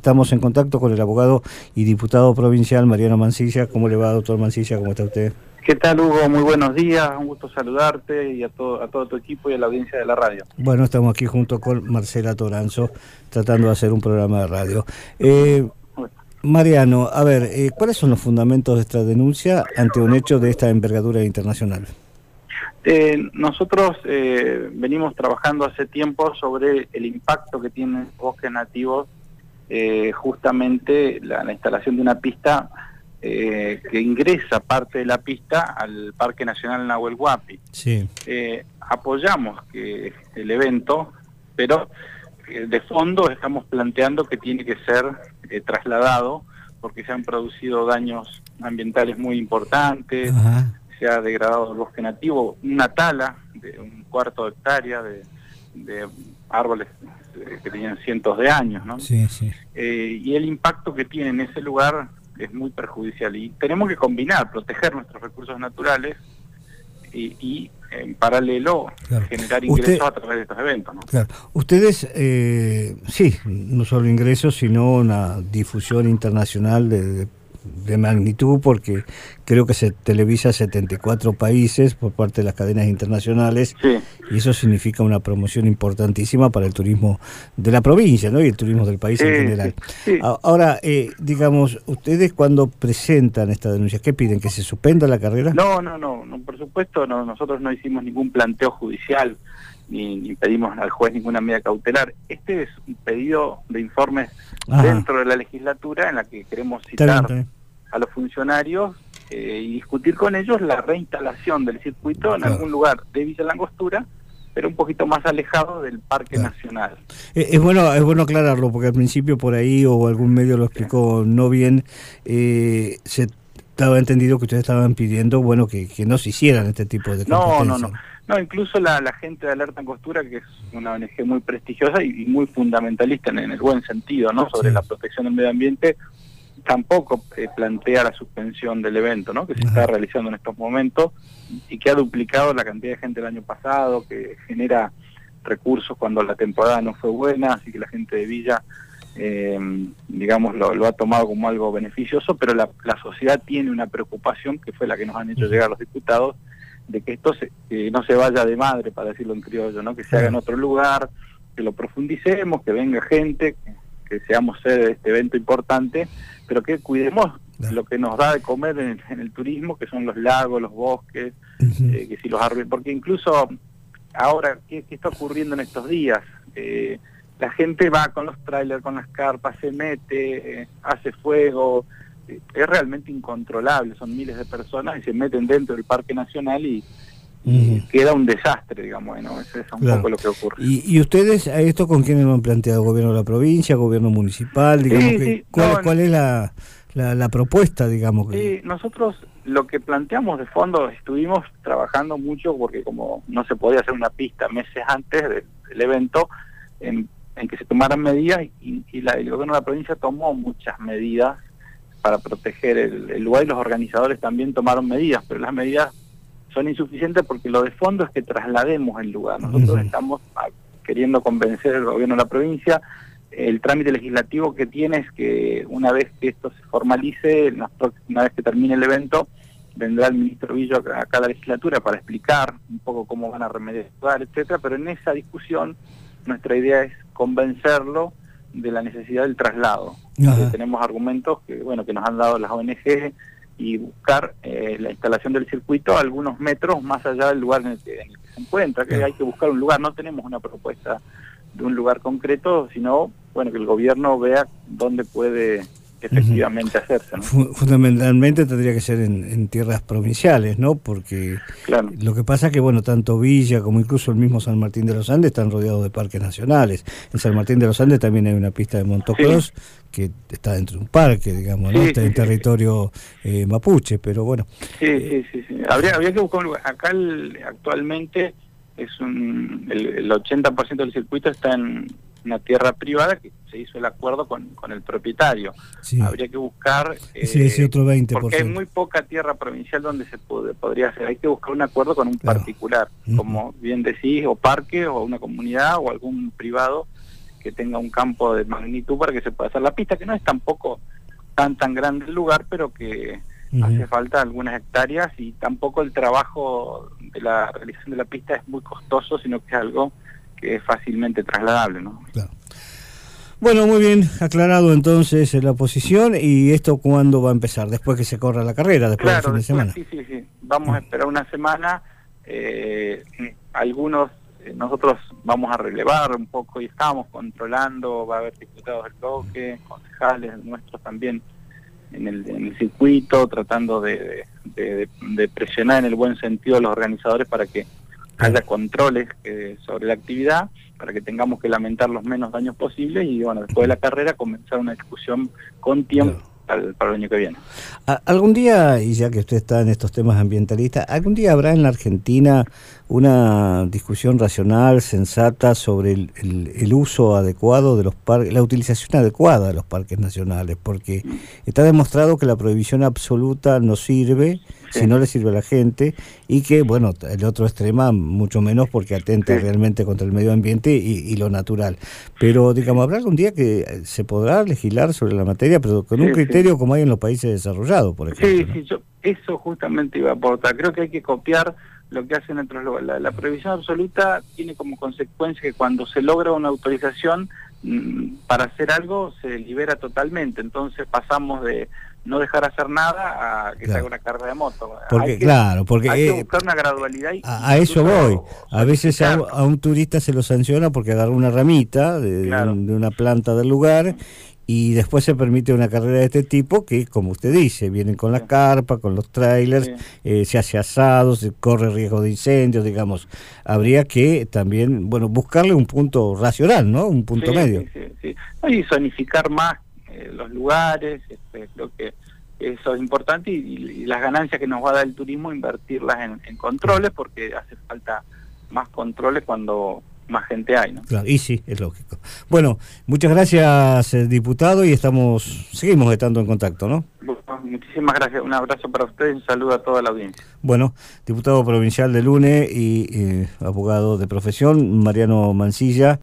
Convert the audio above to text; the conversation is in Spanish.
estamos en contacto con el abogado y diputado provincial Mariano Mansilla. ¿Cómo le va, doctor Mansilla? ¿Cómo está usted? ¿Qué tal, Hugo? Muy buenos días, un gusto saludarte y a todo tu equipo y a la audiencia de la radio. Bueno, estamos aquí junto con Marcela Toranzo tratando de hacer un programa de radio. Mariano, a ver, ¿cuáles son los fundamentos de esta denuncia ante un hecho de esta envergadura internacional? Nosotros venimos trabajando hace tiempo sobre el impacto que tienen los bosques nativos, justamente la instalación de una pista que ingresa parte de la pista al Parque Nacional Nahuel Huapi. Sí. Apoyamos que el evento, pero de fondo estamos planteando que tiene que ser trasladado porque se han producido daños ambientales muy importantes. Ajá. Se ha degradado el bosque nativo, una tala de 1/4 de hectárea de árboles que tenían cientos de años, ¿no? Sí, sí. Y el impacto que tiene en ese lugar es muy perjudicial y tenemos que combinar, proteger nuestros recursos naturales y en paralelo, claro, generar ingresos a través de estos eventos, ¿no? Claro. Ustedes, sí, no solo ingresos, sino una difusión internacional de magnitud, porque creo que se televisa a 74 países por parte de las cadenas internacionales, sí, y eso significa una promoción importantísima para el turismo de la provincia, ¿no? Y el turismo del país, sí, en general. Sí, sí. Ahora, digamos, ustedes cuando presentan esta denuncia, ¿qué piden? ¿Que se suspenda la carrera? No, por supuesto, no, nosotros no hicimos ningún planteo judicial, ni pedimos al juez ninguna medida cautelar. Este es un pedido de informes dentro de la legislatura en la que queremos citar a los funcionarios y discutir con ellos la reinstalación del circuito en algún lugar de Villa Langostura, pero un poquito más alejado del Parque Nacional. Es bueno aclararlo, porque al principio por ahí, o algún medio lo explicó no bien, se estaba entendido que ustedes estaban pidiendo, bueno, que no se hicieran este tipo de competencias. No, incluso la gente de Alerta Angostura, que es una ONG muy prestigiosa y muy fundamentalista en el buen sentido, ¿no? Sobre la protección del medio ambiente, tampoco plantea la suspensión del evento, ¿no? Que se está realizando en estos momentos y que ha duplicado la cantidad de gente del año pasado, que genera recursos cuando la temporada no fue buena, así que la gente de Villa, digamos, lo ha tomado como algo beneficioso, pero la sociedad tiene una preocupación, que fue la que nos han hecho llegar los diputados, de que esto no se vaya de madre, para decirlo en criollo, ¿no? Que se haga en otro lugar, que lo profundicemos, que venga gente, que seamos sede de este evento importante, pero que cuidemos lo que nos da de comer en el turismo, que son los lagos, los bosques, que si los árboles, porque incluso ahora, ¿qué está ocurriendo en estos días? La gente va con los trailers, con las carpas, se mete, hace fuego, es realmente incontrolable, son miles de personas y se meten dentro del Parque Nacional y queda un desastre, digamos, ¿no? Eso es un poco lo que ocurre. ¿Y ustedes a esto con quiénes lo han planteado? ¿Gobierno de la provincia, gobierno municipal? Digamos, ¿cuál es la propuesta, digamos? Sí, nosotros lo que planteamos de fondo, estuvimos trabajando mucho porque como no se podía hacer una pista meses antes del evento, en que se tomaran medidas y el gobierno de la provincia tomó muchas medidas para proteger el lugar y los organizadores también tomaron medidas, pero las medidas son insuficientes porque lo de fondo es que traslademos el lugar. Nosotros estamos queriendo convencer al gobierno de la provincia. El trámite legislativo que tiene es que una vez que esto se formalice, una vez que termine el evento, vendrá el ministro Villo acá a la legislatura para explicar un poco cómo van a remediar, etcétera, pero en esa discusión nuestra idea es convencerlo de la necesidad del traslado. Tenemos argumentos que nos han dado las ONG y buscar la instalación del circuito a algunos metros más allá del lugar en el que se encuentra, que hay que buscar un lugar. No tenemos una propuesta de un lugar concreto, sino que el gobierno vea dónde puede efectivamente hacerse, ¿no? Fundamentalmente tendría que ser en tierras provinciales, ¿no? Porque lo que pasa es que, tanto Villa como incluso el mismo San Martín de los Andes están rodeados de parques nacionales. En San Martín de los Andes también hay una pista de motocross que está dentro de un parque, digamos, ¿no? Está en territorio mapuche, pero bueno. Sí. Habría que buscar un lugar. Acá actualmente es el 80% del circuito está en una tierra privada que se hizo el acuerdo con el propietario. Habría que buscar ese otro 20%. Porque hay muy poca tierra provincial donde se podría hacer. Hay que buscar un acuerdo con un particular, como bien decís, o parque, o una comunidad, o algún privado que tenga un campo de magnitud para que se pueda hacer la pista, que no es tampoco tan grande el lugar, pero que hace falta algunas hectáreas, y tampoco el trabajo de la realización de la pista es muy costoso, sino que es algo que es fácilmente trasladable, ¿no? Claro. Bueno, muy bien, aclarado entonces la posición. ¿Y esto cuándo va a empezar? Después que se corra la carrera, después del fin de semana. Sí. Vamos a esperar una semana. Algunos, nosotros vamos a relevar un poco y estamos controlando, va a haber diputados del bloque, concejales nuestros también en el circuito, tratando de presionar en el buen sentido a los organizadores para que haya controles sobre la actividad, para que tengamos que lamentar los menos daños posibles, y bueno, después de la carrera comenzar una discusión con tiempo para el año que viene. Algún día, y ya que usted está en estos temas ambientalistas, ¿algún día habrá en la Argentina una discusión racional, sensata, sobre el uso adecuado de los parques, la utilización adecuada de los parques nacionales? Porque está demostrado que la prohibición absoluta no sirve, si no le sirve a la gente, y que, bueno, el otro extrema mucho menos, porque atenta realmente contra el medio ambiente y lo natural. Pero, digamos, ¿habrá algún día que se podrá legislar sobre la materia, pero con un criterio como hay en los países desarrollados, por ejemplo? Eso justamente iba a aportar. Creo que hay que copiar lo que hacen otros lugares. La prohibición absoluta tiene como consecuencia que cuando se logra una autorización para hacer algo, se libera totalmente. Entonces pasamos de no dejar hacer nada a que se haga una carrera de moto. Porque hay que buscar una gradualidad. A eso voy. A veces a un turista se lo sanciona porque agarró una ramita de una planta del lugar, y después se permite una carrera de este tipo que, como usted dice, vienen con la carpa, con los trailers, se hace asado, se corre riesgo de incendios, digamos. Habría que también, bueno, buscarle un punto racional, ¿no? Un punto medio. Y zonificar más los lugares, creo que eso es importante, y las ganancias que nos va a dar el turismo, invertirlas en controles, porque hace falta más controles cuando más gente hay, ¿no? Claro, y sí, es lógico. Bueno, muchas gracias, diputado, y seguimos estando en contacto, ¿no? Bueno, muchísimas gracias, un abrazo para ustedes y un saludo a toda la audiencia. Bueno, diputado provincial de Lune y abogado de profesión, Mariano Mancilla.